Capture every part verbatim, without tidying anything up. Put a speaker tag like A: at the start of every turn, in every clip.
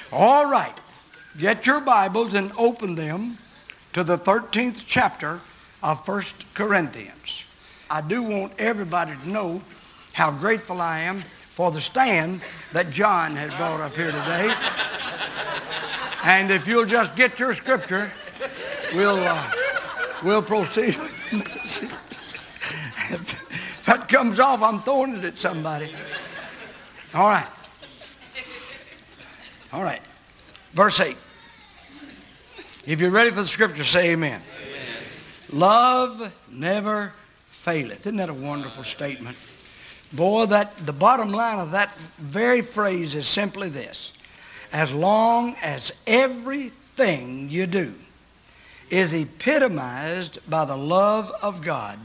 A: All right. Get your Bibles and open them to the thirteenth chapter of First Corinthians. I do want everybody to know how grateful I am for the stand that John has brought up here today. And if you'll just get your scripture, we'll, uh, we'll proceed with the message. If that comes off, I'm throwing it at somebody. All right. All right. Verse eight. If you're ready for the scripture, say amen. Amen. Love never faileth. Isn't that a wonderful statement? Boy, that the bottom line of that very phrase is simply this. As long as everything you do is epitomized by the love of God,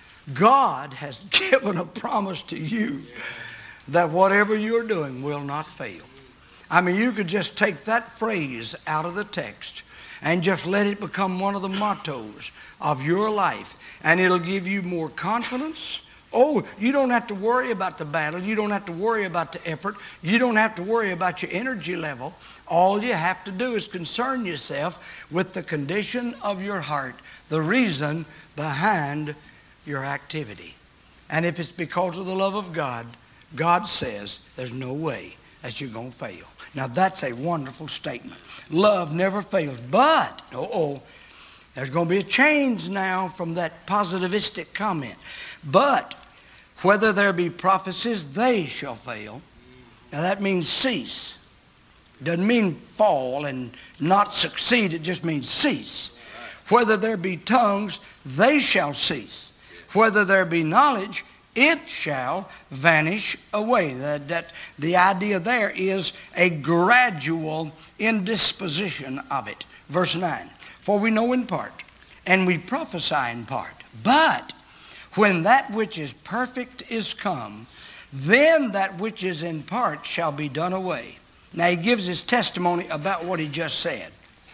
A: God has given a promise to you that whatever you're doing will not fail. I mean, you could just take that phrase out of the text and just let it become one of the mottos of your life, and it'll give you more confidence. Oh, you don't have to worry about the battle. You don't have to worry about the effort. You don't have to worry about your energy level. All you have to do is concern yourself with the condition of your heart, the reason behind your activity. And if it's because of the love of God, God says there's no way that you're going to fail. Now, that's a wonderful statement. Love never fails. But, oh, there's going to be a change now from that positivistic comment. But, whether there be prophecies, they shall fail. Now, that means cease. Doesn't mean fall and not succeed. It just means cease. Whether there be tongues, they shall cease. Whether there be knowledge, it shall vanish away. That, that the idea there is a gradual indisposition of it. Verse nine, for we know in part, and we prophesy in part. But when that which is perfect is come, then that which is in part shall be done away. Now he gives his testimony about what he just said.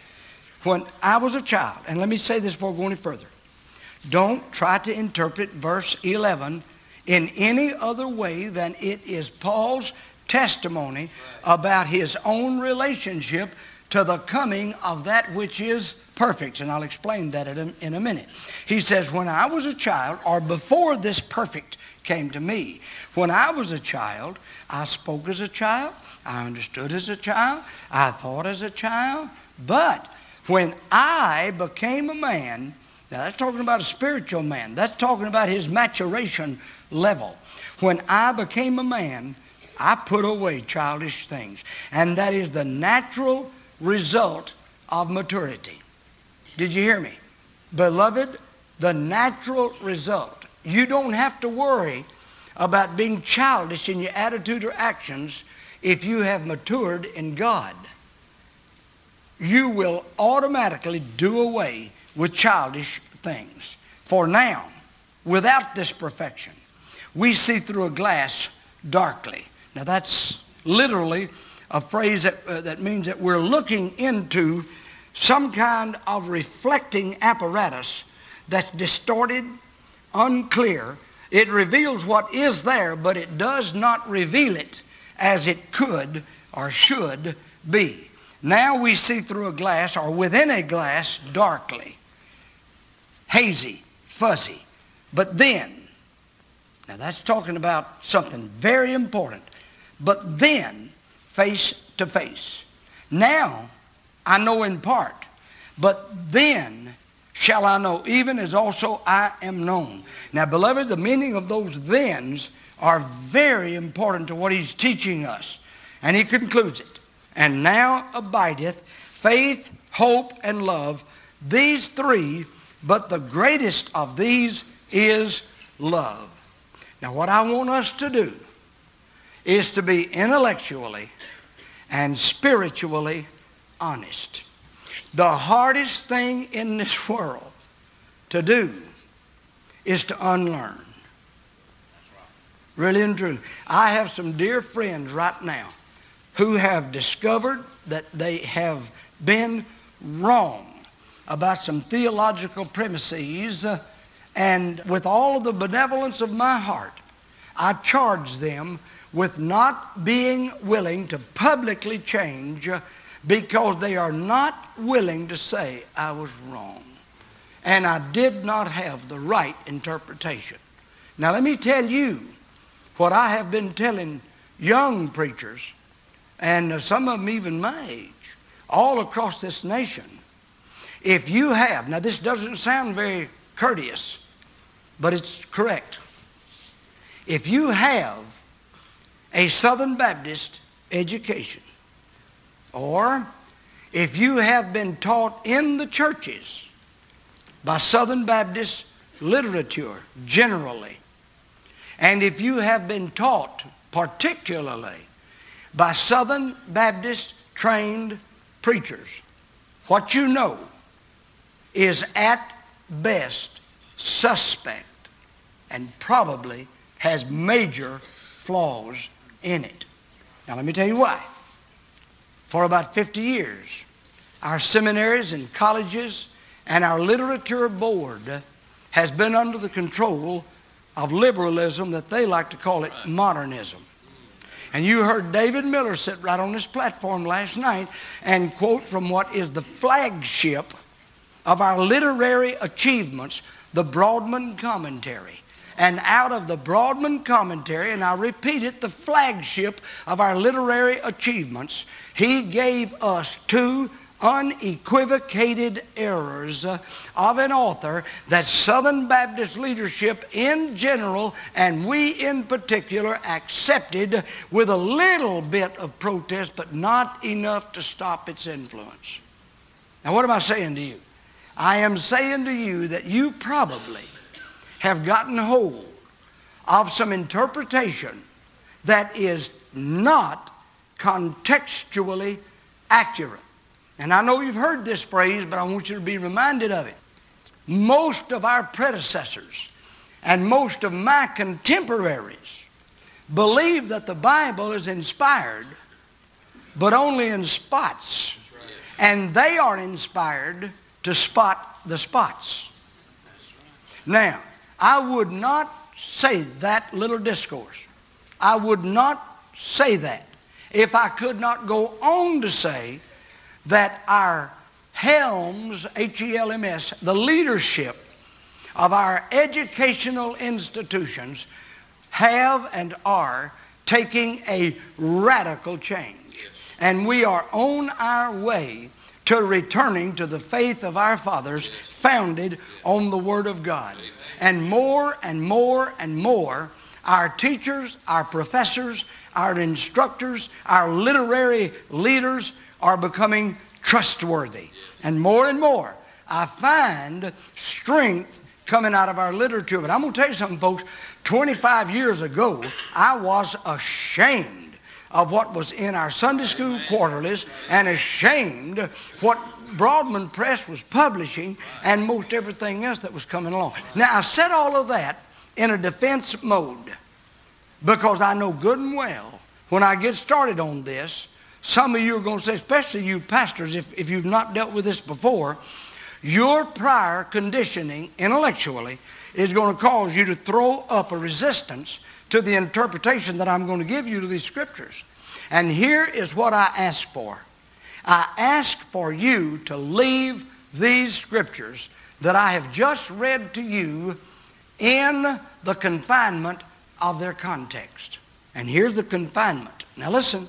A: When I was a child, and let me say this before we go any further. Don't try to interpret verse eleven in any other way than it is Paul's testimony about his own relationship to the coming of that which is perfect. And I'll explain that in a minute. He says, when I was a child, or before this perfect came to me, when I was a child, I spoke as a child, I understood as a child, I thought as a child, but when I became a man, now that's talking about a spiritual man. That's talking about his maturation level. When I became a man, I put away childish things. And that is the natural result of maturity. Did you hear me? Beloved, the natural result. You don't have to worry about being childish in your attitude or actions if you have matured in God. You will automatically do away with childish things. For now, without this perfection, we see through a glass darkly. Now that's literally a phrase that, uh, that means that we're looking into some kind of reflecting apparatus that's distorted, unclear. It reveals what is there, but it does not reveal it as it could or should be. Now we see through a glass, or within a glass, darkly, hazy, fuzzy. But then, now that's talking about something very important. But then, face to face. Now, I know in part, but then shall I know, even as also I am known. Now, beloved, the meaning of those thens are very important to what he's teaching us. And he concludes it. And now abideth faith, hope, and love, these three, but the greatest of these is love. Now, what I want us to do is to be intellectually and spiritually honest. The hardest thing in this world to do is to unlearn. Really and truly. I have some dear friends right now who have discovered that they have been wrong about some theological premises, uh, and with all of the benevolence of my heart, I charge them with not being willing to publicly change because they are not willing to say, I was wrong and I did not have the right interpretation. Now let me tell you what I have been telling young preachers, and some of them even my age, all across this nation. If you have, now this doesn't sound very courteous, but it's correct. If you have a Southern Baptist education, or if you have been taught in the churches by Southern Baptist literature generally, and if you have been taught particularly by Southern Baptist trained preachers, what you know is at best suspect and probably has major flaws in it. Now let me tell you why. For about fifty years, our seminaries and colleges and our literature board has been under the control of liberalism that they like to call it modernism. And you heard David Miller sit right on this platform last night and quote from what is the flagship of our literary achievements, the Broadman Commentary. And out of the Broadman Commentary, and I repeat it, the flagship of our literary achievements, he gave us two unequivocated errors of an author that Southern Baptist leadership in general and we in particular accepted with a little bit of protest, but not enough to stop its influence. Now what am I saying to you? I am saying to you that you probably have gotten hold of some interpretation that is not contextually accurate. And I know you've heard this phrase, but I want you to be reminded of it. Most of our predecessors and most of my contemporaries believe that the Bible is inspired, but only in spots. And they are inspired to spot the spots. Now, I would not say that little discourse. I would not say that if I could not go on to say that our helms, H E L M S, the leadership of our educational institutions have and are taking a radical change. And we are on our way to returning to the faith of our fathers founded on the Word of God. And more and more and more, our teachers, our professors, our instructors, our literary leaders are becoming trustworthy. And more and more, I find strength coming out of our literature. But I'm going to tell you something, folks. twenty-five years ago, I was ashamed of what was in our Sunday school quarterlies and ashamed what Broadman Press was publishing and most everything else that was coming along. Now, I said all of that in a defense mode because I know good and well when I get started on this, some of you are going to say, especially you pastors, if, if you've not dealt with this before, your prior conditioning intellectually is going to cause you to throw up a resistance to the interpretation that I'm going to give you to these scriptures. And here is what I ask for. I ask for you to leave these scriptures that I have just read to you in the confinement of their context. And here's the confinement. Now listen.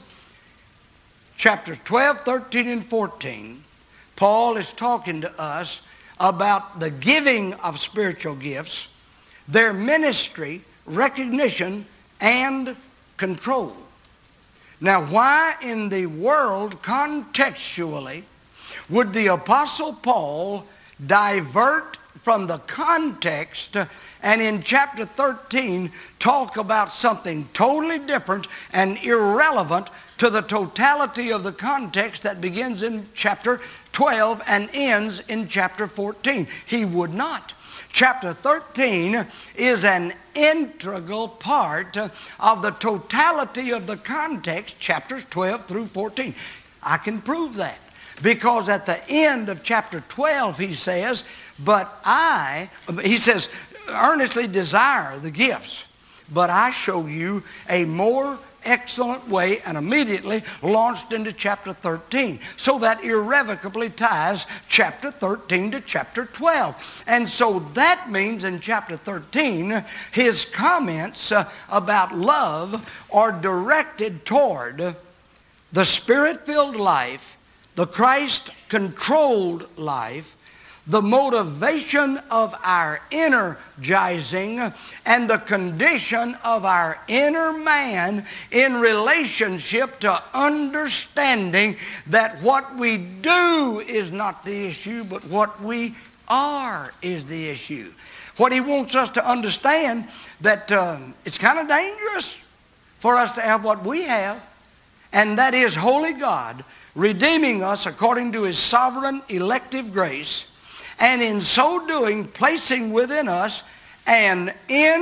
A: Chapters twelve, thirteen, and fourteen, Paul is talking to us about the giving of spiritual gifts, their ministry, recognition, and control. Now, why in the world, contextually, would the Apostle Paul divert from the context and in chapter thirteen talk about something totally different and irrelevant to the totality of the context that begins in chapter twelve and ends in chapter fourteen? He would not. Chapter thirteen is an integral part of the totality of the context, chapters twelve through fourteen. I can prove that because at the end of chapter twelve he says, but I, he says, earnestly desire the gifts, but I show you a more excellent way and immediately launched into chapter thirteen. So that irrevocably ties chapter thirteen to chapter twelve. And so that means in chapter thirteen, his comments uh, about love are directed toward the Spirit-filled life, the Christ-controlled life, the motivation of our energizing, and the condition of our inner man in relationship to understanding that what we do is not the issue, but what we are is the issue. What he wants us to understand, that uh, it's kind of dangerous for us to have what we have, and that is holy God redeeming us according to his sovereign elective grace, and in so doing placing within us an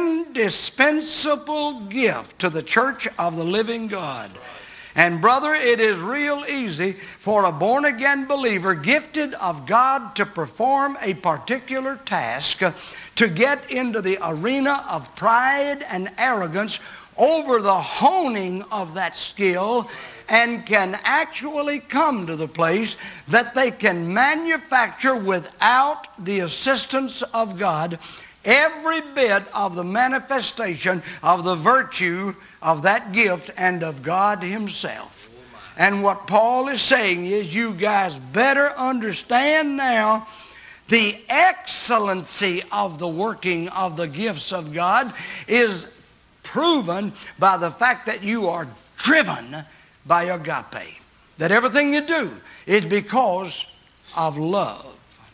A: indispensable gift to the church of the living God. And brother, it is real easy for a born-again believer gifted of God to perform a particular task to get into the arena of pride and arrogance over the honing of that skill, and can actually come to the place that they can manufacture without the assistance of God every bit of the manifestation of the virtue of that gift and of God himself. And what Paul is saying is, you guys better understand now the excellency of the working of the gifts of God is proven by the fact that you are driven by agape. That everything you do is because of love.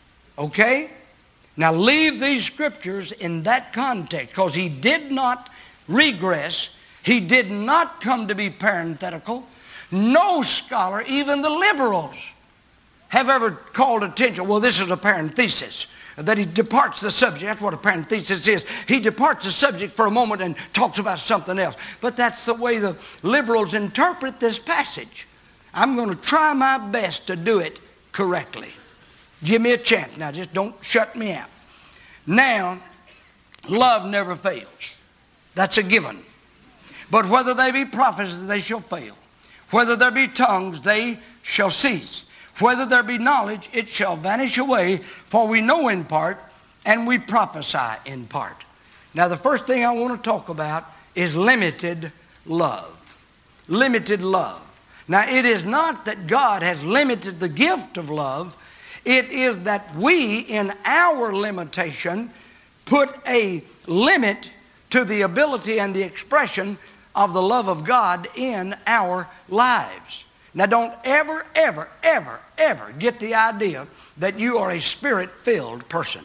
A: Okay? Now leave these scriptures in that context, because he did not regress. He did not come to be parenthetical. No scholar, even the liberals, have ever called attention, well, this is a parenthesis, that he departs the subject. That's what a parenthesis is. He departs the subject for a moment and talks about something else. But that's the way the liberals interpret this passage. I'm going to try my best to do it correctly. Give me a chance. Now, just don't shut me out. Now, love never fails. That's a given. But whether they be prophets, they shall fail. Whether there be tongues, they shall cease. Whether there be knowledge, it shall vanish away. For we know in part, and we prophesy in part. Now, the first thing I want to talk about is limited love. Limited love. Now, it is not that God has limited the gift of love. It is that we, in our limitation, put a limit to the ability and the expression of the love of God in our lives. Now, don't ever, ever, ever, ever get the idea that you are a spirit-filled person.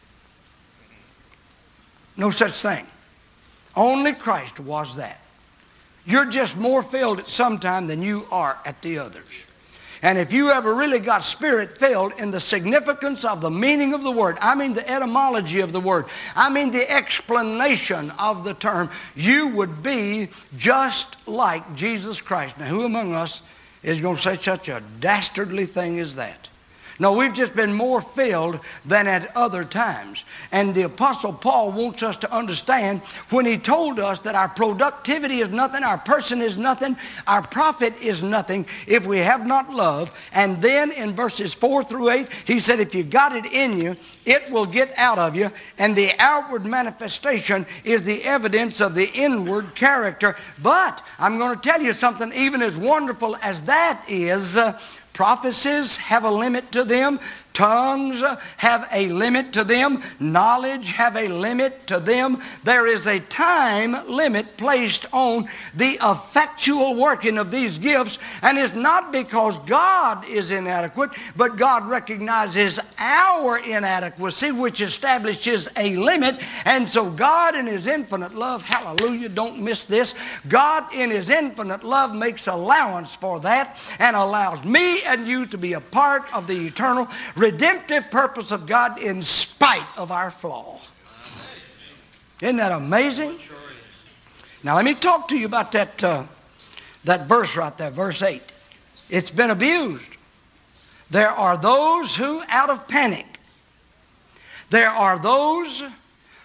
A: No such thing. Only Christ was that. You're just more filled at some time than you are at the others. And if you ever really got spirit-filled in the significance of the meaning of the word, I mean the etymology of the word, I mean the explanation of the term, you would be just like Jesus Christ. Now, who among us is going to say such a dastardly thing as that? No, we've just been more filled than at other times. And the Apostle Paul wants us to understand, when he told us that our productivity is nothing, our person is nothing, our profit is nothing if we have not love. And then in verses four through eight, he said, if you got it in you, it will get out of you. And the outward manifestation is the evidence of the inward character. But I'm going to tell you something, even as wonderful as that is, uh, prophecies have a limit to them. Tongues have a limit to them. Knowledge have a limit to them. There is a time limit placed on the effectual working of these gifts. And it's not because God is inadequate, but God recognizes our inadequacy, which establishes a limit. And so God in his infinite love, hallelujah, don't miss this, God in his infinite love makes allowance for that and allows me and you to be a part of the eternal redemptive purpose of God in spite of our flaw. Isn't that amazing? Now let me talk to you about that, uh, that verse right there, verse eight. It's been abused. There are those who, out of panic, there are those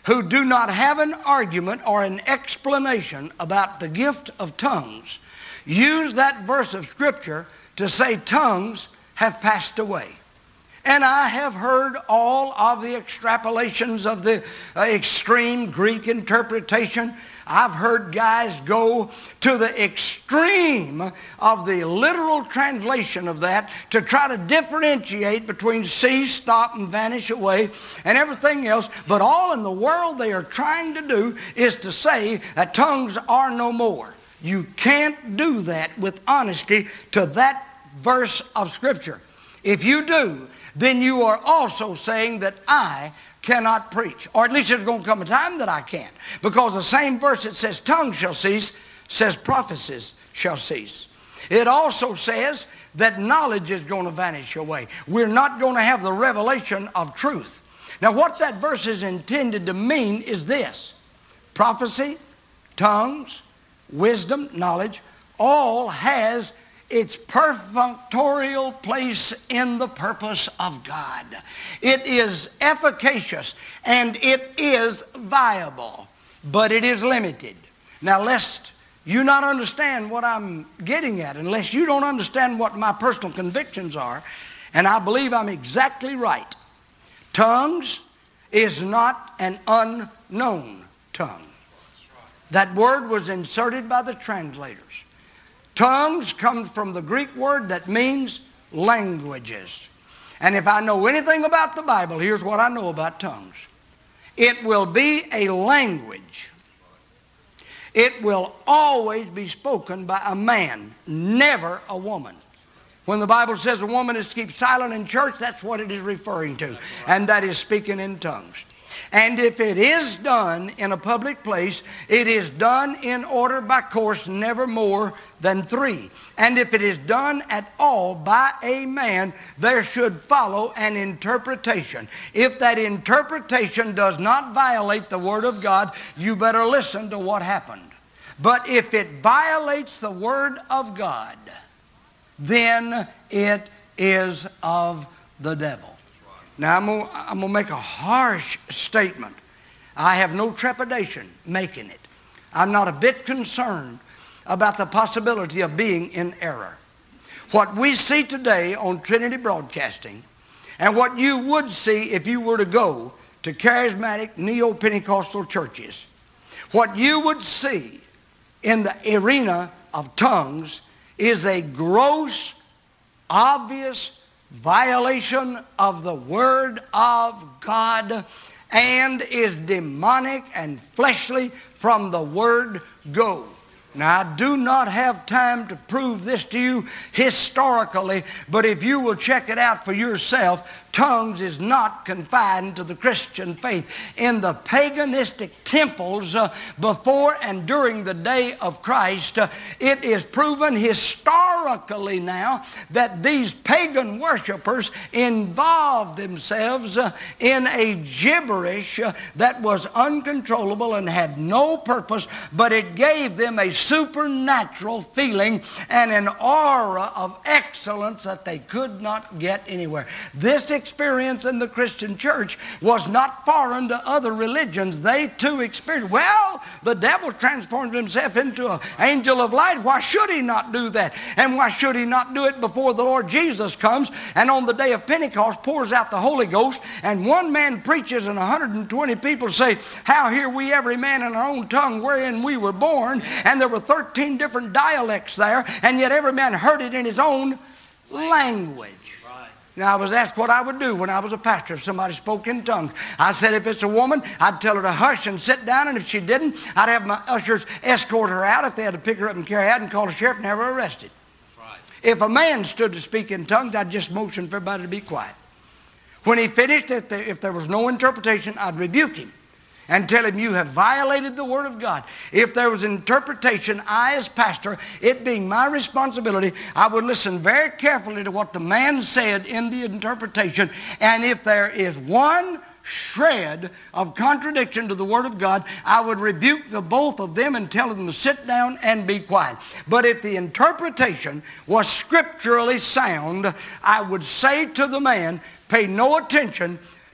A: who do not have an argument or an explanation about the gift of tongues use that verse of Scripture to say tongues have passed away. And I have heard all of the extrapolations of the uh, extreme Greek interpretation. I've heard guys go to the extreme of the literal translation of that to try to differentiate between cease, stop, and vanish away and everything else. But all in the world they are trying to do is to say that tongues are no more. You can't do that with honesty to that verse of Scripture. If you do, then you are also saying that I cannot preach. Or at least there's going to come a time that I can't. Because the same verse that says tongues shall cease, says prophecies shall cease. It also says that knowledge is going to vanish away. We're not going to have the revelation of truth. Now what that verse is intended to mean is this. Prophecy, tongues, wisdom, knowledge, all has its perfunctorial place in the purpose of God. It is efficacious and it is viable, but it is limited. Now, lest you not understand what I'm getting at, unless you don't understand what my personal convictions are, and I believe I'm exactly right, tongues is not an unknown tongue. That word was inserted by the translators. Tongues comes from the Greek word that means languages. And if I know anything about the Bible, here's what I know about tongues. It will be a language. It will always be spoken by a man, never a woman. When the Bible says a woman is to keep silent in church, that's what it is referring to. And that is speaking in tongues. And if it is done in a public place, it is done in order by course, never more than three. And if it is done at all by a man, there should follow an interpretation. If that interpretation does not violate the Word of God, you better listen to what happened. But if it violates the Word of God, then it is of the devil. Now, I'm going I'm to make a harsh statement. I have no trepidation making it. I'm not a bit concerned about the possibility of being in error. What we see today on Trinity Broadcasting, and what you would see if you were to go to charismatic neo-Pentecostal churches, what you would see in the arena of tongues is a gross, obvious violation of the Word of God and is demonic and fleshly from the word go. Now, I do not have time to prove this to you historically, but if you will check it out for yourself, tongues is not confined to the Christian faith. In the paganistic temples uh, before and during the day of Christ, uh, it is proven historically now that these pagan worshipers involved themselves uh, in a gibberish uh, that was uncontrollable and had no purpose, but it gave them a supernatural feeling and an aura of excellence that they could not get anywhere. This experience in the Christian church was not foreign to other religions. They too experienced, well, the devil transformed himself into an angel of light. Why should he not do that? And why should he not do it before the Lord Jesus comes and on the day of Pentecost pours out the Holy Ghost and one man preaches and one hundred twenty people say, how hear we every man in our own tongue wherein we were born? And there were thirteen different dialects there, and yet every man heard it in his own language. Right. Now, I was asked what I would do when I was a pastor if somebody spoke in tongues. I said if it's a woman, I'd tell her to hush and sit down, and if she didn't, I'd have my ushers escort her out if they had to pick her up and carry her out and call the sheriff and have her arrested. Right. If a man stood to speak in tongues, I'd just motion for everybody to be quiet. When he finished, if there, if there was no interpretation, I'd rebuke him and tell him, you have violated the Word of God. If there was interpretation, I as pastor, it being my responsibility, I would listen very carefully to what the man said in the interpretation. And if there is one shred of contradiction to the Word of God, I would rebuke the both of them and tell them to sit down and be quiet. But if the interpretation was scripturally sound, I would say to the man, pay no attention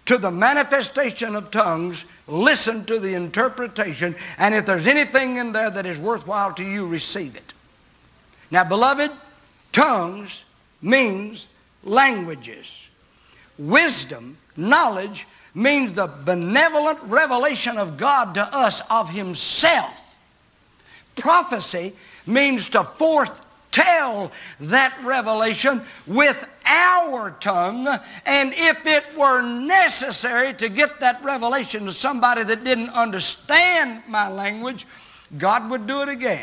A: to the manifestation of tongues, listen to the interpretation, and if there's anything in there that is worthwhile to you, receive it. Now, beloved, tongues means languages. Wisdom, knowledge, means the benevolent revelation of God to us of himself. Prophecy means to foretell that revelation with our tongue, and if it were necessary to get that revelation to somebody that didn't understand my language, God would do it again.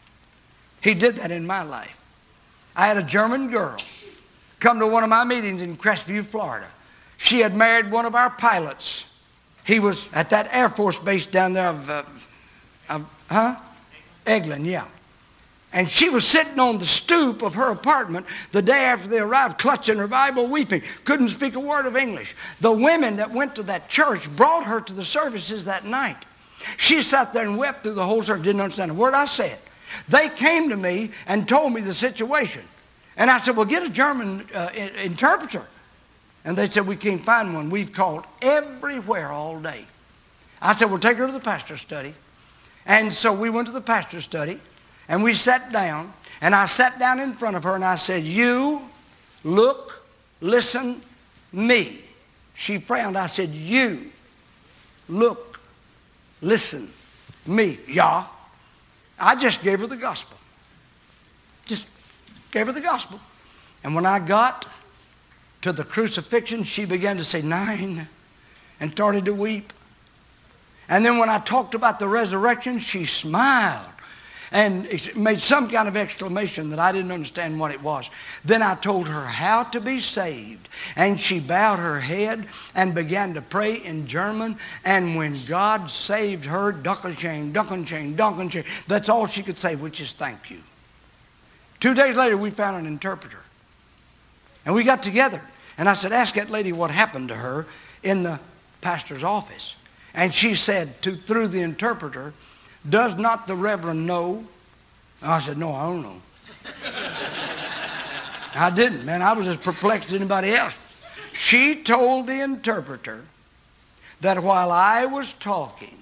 A: He did that in my life. I had a German girl come to one of my meetings in Crestview, Florida. She had married one of our pilots. He was at that Air Force base down there of, uh, of huh? Eglin, yeah. And she was sitting on the stoop of her apartment the day after they arrived, clutching her Bible, weeping. Couldn't speak a word of English. The women that went to that church brought her to the services that night. She sat there and wept through the whole service, didn't understand a word I said. They came to me and told me the situation. And I said, well, get a German uh, interpreter. And they said, we can't find one. We've called everywhere all day. I said, well, take her to the pastor's study. And so we went to the pastor's study, and we sat down, and I sat down in front of her, and I said, you, look, listen, me. She frowned. I said, you, look, listen, me. Yeah. I just gave her the gospel. Just gave her the gospel. And when I got to the crucifixion, she began to say nine and started to weep. And then when I talked about the resurrection, she smiled and made some kind of exclamation that I didn't understand what it was. Then I told her how to be saved, and she bowed her head and began to pray in German. And when God saved her, Dankeschön, Dankeschön, Dankeschön, that's all she could say, which is thank you. Two days later, we found an interpreter. And we got together. And I said, ask that lady what happened to her in the pastor's office. And she said to, through the interpreter, does not the Reverend know? And I said, no, I don't know. I didn't, man. I was as perplexed as anybody else. She told the interpreter that while I was talking,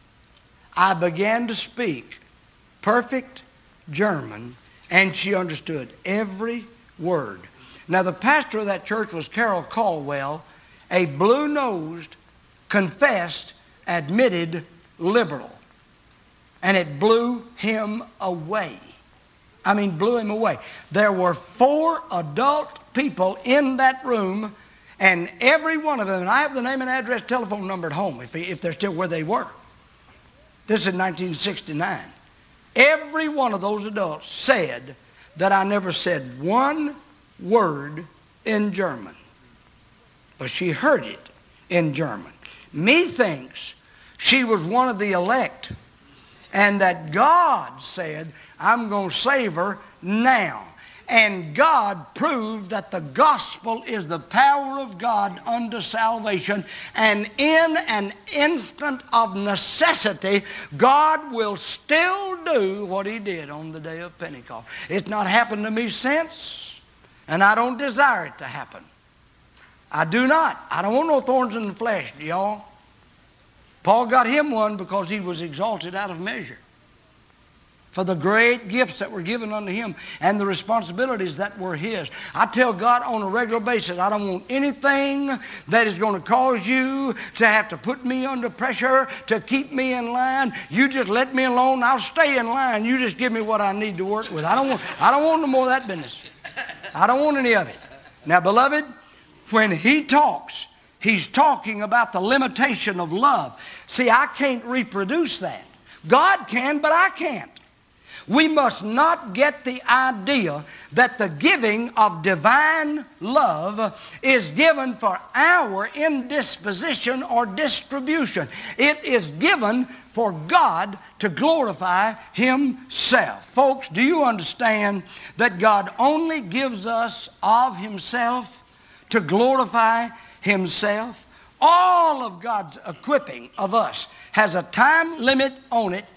A: I began to speak perfect German, and she understood every word. Now, the pastor of that church was Carol Caldwell, a blue-nosed, confessed, admitted liberal. And it blew him away. I mean, blew him away. There were four adult people in that room, and every one of them, and I have the name and address, telephone number at home, if, if they're still where they were. This is nineteen sixty-nine. Every one of those adults said that I never said one word in German. But she heard it in German. Methinks she was one of the elect, and that God said, I'm going to save her now. And God proved that the gospel is the power of God unto salvation. And in an instant of necessity, God will still do what he did on the day of Pentecost. It's not happened to me since, and I don't desire it to happen. I do not. I don't want no thorns in the flesh, do y'all? Paul got him one because he was exalted out of measure for the great gifts that were given unto him and the responsibilities that were his. I tell God on a regular basis, I don't want anything that is going to cause you to have to put me under pressure to keep me in line. You just let me alone. I'll stay in line. You just give me what I need to work with. I don't want, I don't want no more of that business. I don't want any of it. Now, beloved, when he talks, he's talking about the limitation of love. See, I can't reproduce that. God can, but I can't. We must not get the idea that the giving of divine love is given for our indisposition or distribution. It is given for God to glorify himself. Folks, do you understand that God only gives us of himself to glorify himself? All of God's equipping of us has a time limit on it,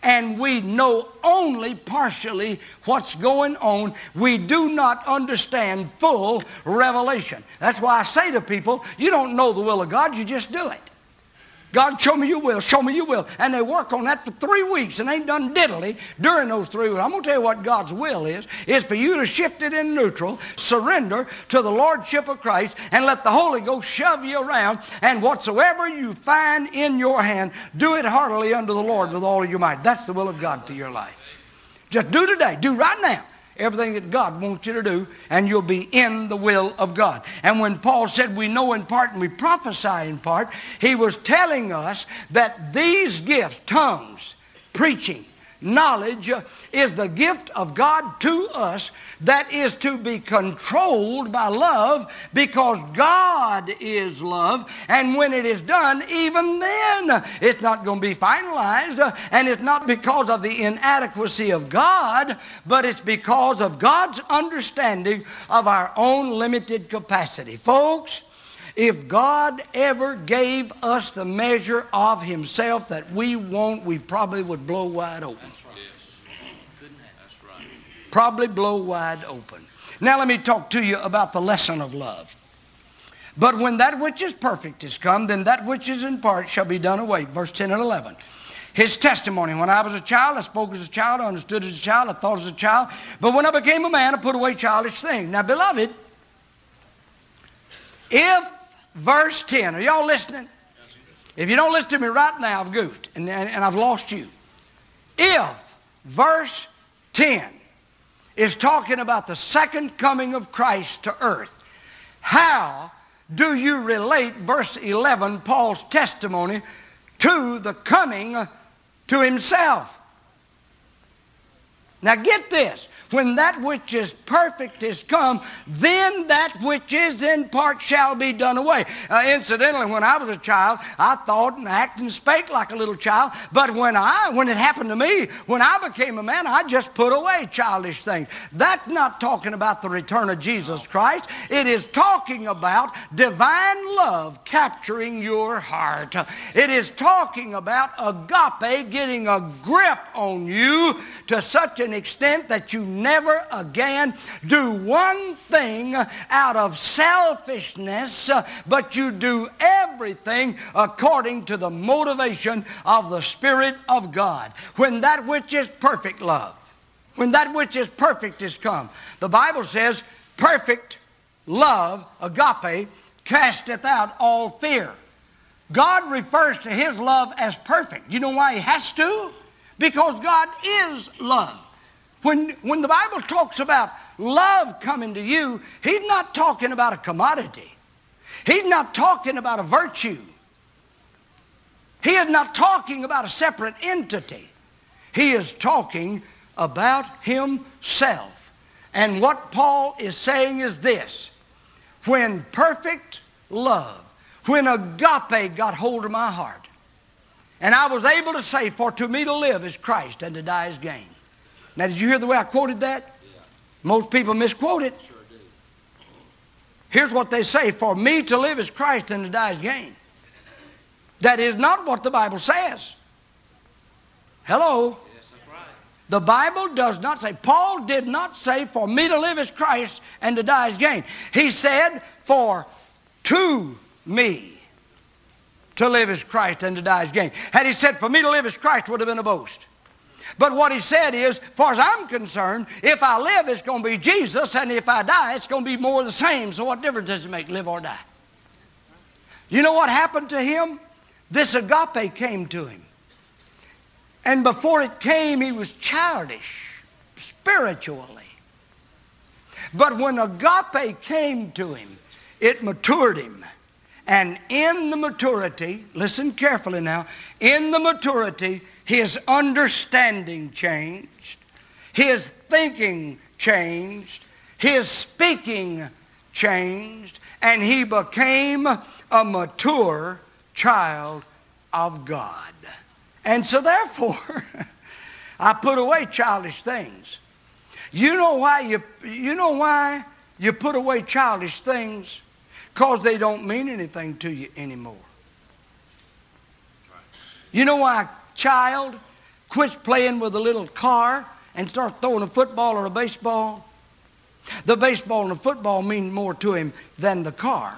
A: and we know only partially what's going on. We do not understand full revelation. That's why I say to people, you don't know the will of God, you just do it. God, show me your will, show me your will. And they work on that for three weeks and ain't done diddly during those three weeks. I'm going to tell you what God's will is. It's for you to shift it in neutral, surrender to the Lordship of Christ, and let the Holy Ghost shove you around. And whatsoever you find in your hand, do it heartily unto the Lord with all of your might. That's the will of God for your life. Just do today. Do right now everything that God wants you to do, and you'll be in the will of God. And when Paul said we know in part and we prophesy in part, he was telling us that these gifts, tongues, preaching, knowledge, uh, is the gift of God to us that is to be controlled by love, because God is love. And when it is done, even then, it's not going to be finalized. Uh, and it's not because of the inadequacy of God, but it's because of God's understanding of our own limited capacity. Folks, if God ever gave us the measure of himself that we want, we probably would blow wide open. Probably blow wide open. Now let me talk to you about the lesson of love. But when that which is perfect is come, then that which is in part shall be done away. Verse ten and eleven. His testimony. When I was a child, I spoke as a child, I understood as a child, I thought as a child. But when I became a man, I put away childish things. Now, beloved, if verse ten, are y'all listening? If you don't listen to me right now, I've goofed and, and, and I've lost you. If verse ten is talking about the second coming of Christ to earth, how do you relate verse eleven, Paul's testimony, to the coming to himself? Now get this. When that which is perfect is come, then that which is in part shall be done away. Uh, incidentally, when I was a child, I thought and acted and spake like a little child. But when I, when it happened to me, when I became a man, I just put away childish things. That's not talking about the return of Jesus Christ. It is talking about divine love capturing your heart. It is talking about agape getting a grip on you to such an extent that you never again do one thing out of selfishness, but you do everything according to the motivation of the Spirit of God. When that which is perfect love, when that which is perfect is come, the Bible says perfect love, agape, casteth out all fear. God refers to his love as perfect. You know why he has to? Because God is love. When, when the Bible talks about love coming to you, he's not talking about a commodity. He's not talking about a virtue. He is not talking about a separate entity. He is talking about himself. And what Paul is saying is this: when perfect love, when agape got hold of my heart, and I was able to say, for to me to live is Christ and to die is gain. Now, did you hear the way I quoted that? Yeah. Most people misquote it. Sure do. Here's what they say: for me to live is Christ and to die is gain. That is not what the Bible says. Hello? Yes, that's right. The Bible does not say, Paul did not say, for me to live is Christ and to die is gain. He said, for to me to live is Christ and to die is gain. Had he said, for me to live is Christ, would have been a boast. But what he said is, as far as I'm concerned, if I live, it's going to be Jesus, and if I die, it's going to be more of the same. So what difference does it make, live or die? You know what happened to him? This agape came to him. And before it came, he was childish, spiritually. But when agape came to him, it matured him. And in the maturity, listen carefully now, in the maturity, his understanding changed, his thinking changed, his speaking changed, and he became a mature child of God. And so therefore, I put away childish things. You know why you, you know why you put away childish things? Because they don't mean anything to you anymore. You know why a child quits playing with a little car and starts throwing a football or a baseball, the baseball and the football mean more to him than the car.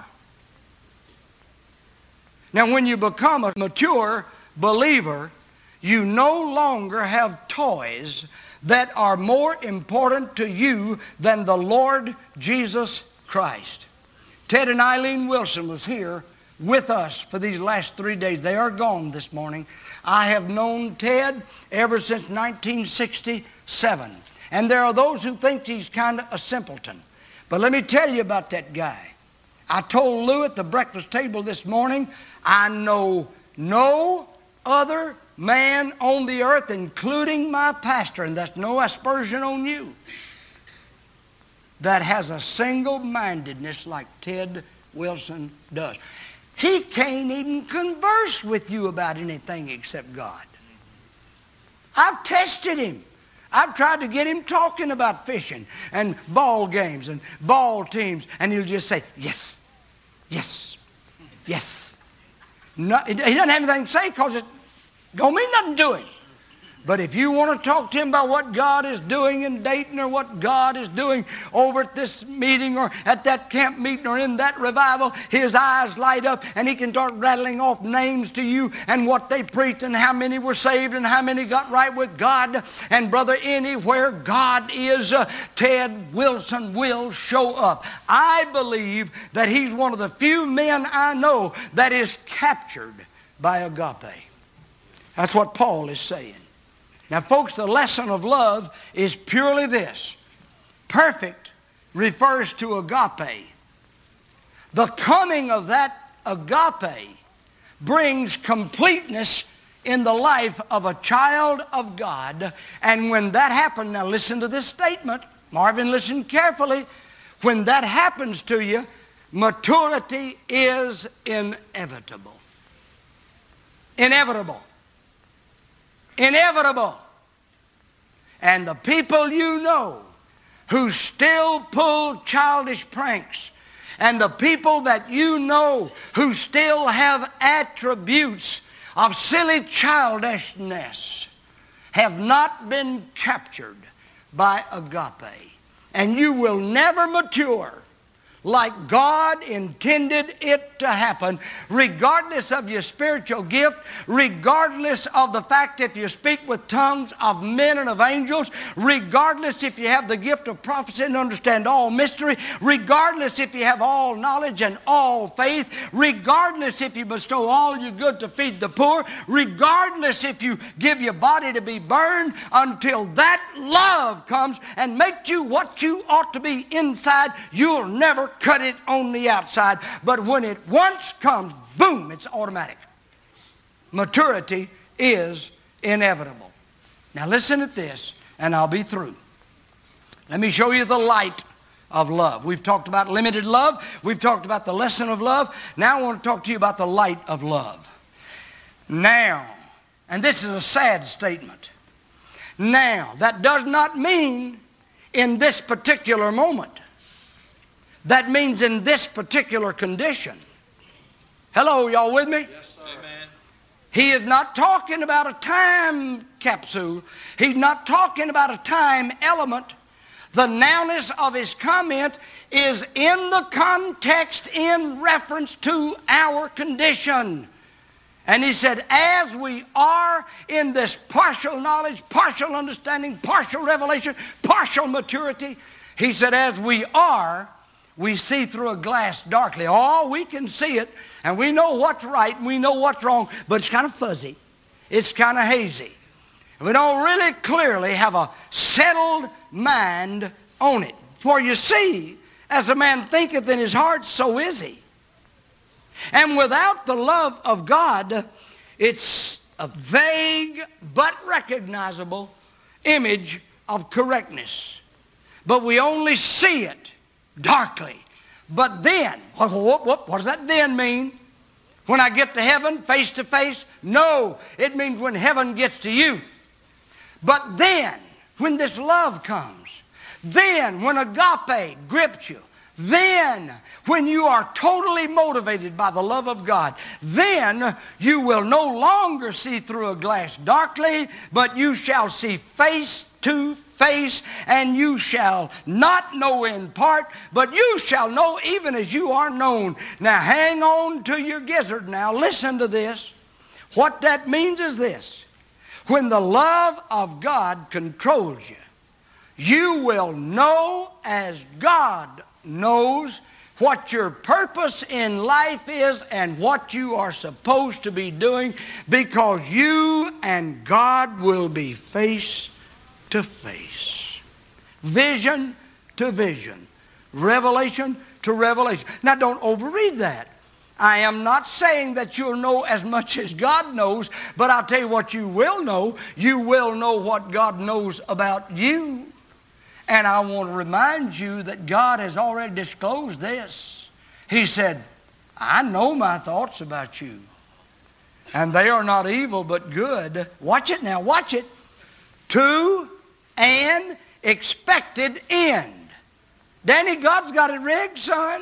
A: Now, when you become a mature believer, you no longer have toys that are more important to you than the Lord Jesus Christ. Ted and Eileen Wilson was here with us for these last three days. They are gone this morning. I have known Ted ever since nineteen sixty-seven. And there are those who think he's kind of a simpleton. But let me tell you about that guy. I told Lou at the breakfast table this morning, I know no other man on the earth, including my pastor, and that's no aspersion on you, that has a single-mindedness like Ted Wilson does. He can't even converse with you about anything except God. I've tested him. I've tried to get him talking about fishing and ball games and ball teams, and he'll just say, yes, yes, yes. No, he doesn't have anything to say because it don't mean nothing to him. But if you want to talk to him about what God is doing in Dayton or what God is doing over at this meeting or at that camp meeting or in that revival, his eyes light up and he can start rattling off names to you and what they preached and how many were saved and how many got right with God. And brother, anywhere God is, uh, Ted Wilson will show up. I believe that he's one of the few men I know that is captured by agape. That's what Paul is saying. Now, folks, the lesson of love is purely this. Perfect refers to agape. The coming of that agape brings completeness in the life of a child of God. And when that happens, now listen to this statement. Marvin, listen carefully. When that happens to you, maturity is inevitable. Inevitable. Inevitable. And the people you know who still pull childish pranks, and the people that you know who still have attributes of silly childishness have not been captured by agape. And you will never mature like God intended it to happen, regardless of your spiritual gift, regardless of the fact if you speak with tongues of men and of angels, regardless if you have the gift of prophecy and understand all mystery, regardless if you have all knowledge and all faith, regardless if you bestow all your good to feed the poor, regardless if you give your body to be burned, until that love comes and makes you what you ought to be inside, you'll never cut it on the outside. But when it once comes, boom, it's automatic. Maturity is inevitable. Now listen at this, and I'll be through. Let me show you the light of love. We've talked about limited love. We've talked about the lesson of love. Now I want to talk to you about the light of love. Now, and this is a sad statement. Now, that does not mean in this particular moment. That means in this particular condition. Hello, y'all with me?
B: Yes, sir. Amen.
A: He is not talking about a time capsule. He's not talking about a time element. The nowness of his comment is in the context in reference to our condition. And he said, as we are in this partial knowledge, partial understanding, partial revelation, partial maturity, he said, as we are, we see through a glass darkly. Oh, we can see it, and we know what's right, and we know what's wrong, but it's kind of fuzzy. It's kind of hazy. We don't really clearly have a settled mind on it. For you see, as a man thinketh in his heart, so is he. And without the love of God, it's a vague but recognizable image of correctness. But we only see it darkly. But then, what, what, what, what does that then mean? When I get to heaven face to face? No, it means when heaven gets to you. But then, when this love comes, then when agape grips you, Then, when you are totally motivated by the love of God, then you will no longer see through a glass darkly, but you shall see face to face, and you shall not know in part, but you shall know even as you are known. Now hang on to your gizzard now. Listen to this. What that means is this. When the love of God controls you, you will know as God knows what your purpose in life is and what you are supposed to be doing, because you and God will be face to face. Vision to vision. Revelation to revelation. Now don't overread that. I am not saying that you'll know as much as God knows, but I'll tell you what you will know. You will know what God knows about you. And I want to remind you that God has already disclosed this. He said, I know my thoughts about you, and they are not evil but good. Watch it now, watch it. To an expected end. Danny, God's got it rigged, son.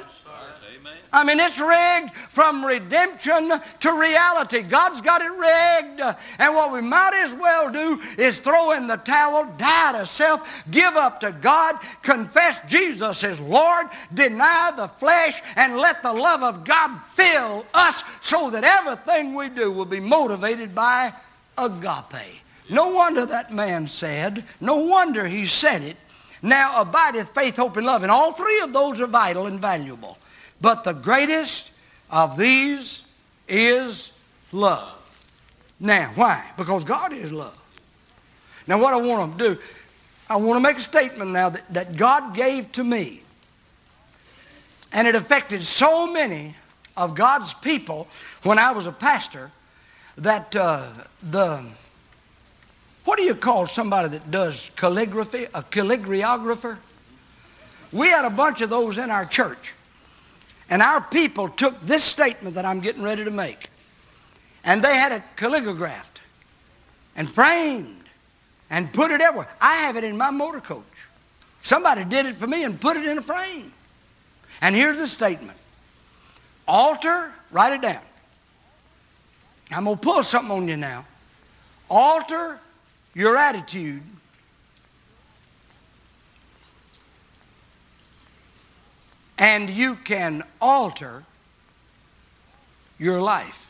A: I mean, it's rigged from redemption to reality. God's got it rigged. And what we might as well do is throw in the towel, die to self, give up to God, confess Jesus as Lord, deny the flesh, and let the love of God fill us so that everything we do will be motivated by agape. No wonder that man said, no wonder he said it, now abideth faith, hope, and love. And all three of those are vital and valuable. But the greatest of these is love. Now, why? Because God is love. Now, what I want to do, I want to make a statement now that, that God gave to me. And it affected so many of God's people when I was a pastor that uh, the, what do you call somebody that does calligraphy? A calligrapher? We had a bunch of those in our church. And our people took this statement that I'm getting ready to make, and they had it calligraphed and framed and put it everywhere. I have it in my motor coach. Somebody did it for me and put it in a frame. And here's the statement. Alter, write it down. I'm going to pull something on you now. Alter your attitude and you can alter your life.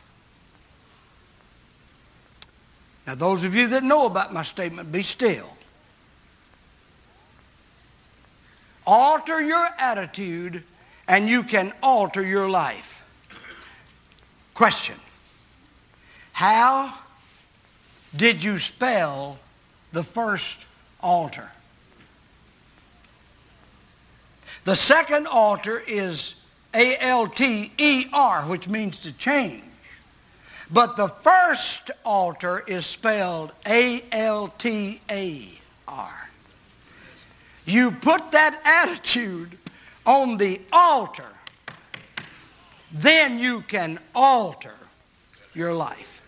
A: Now, those of you that know about my statement, be still. Alter your attitude, and you can alter your life. Question. How did you spell the first altar? The second altar is A L T E R, which means to change. But the first altar is spelled A L T A R. You put that attitude on the altar, then you can alter your life.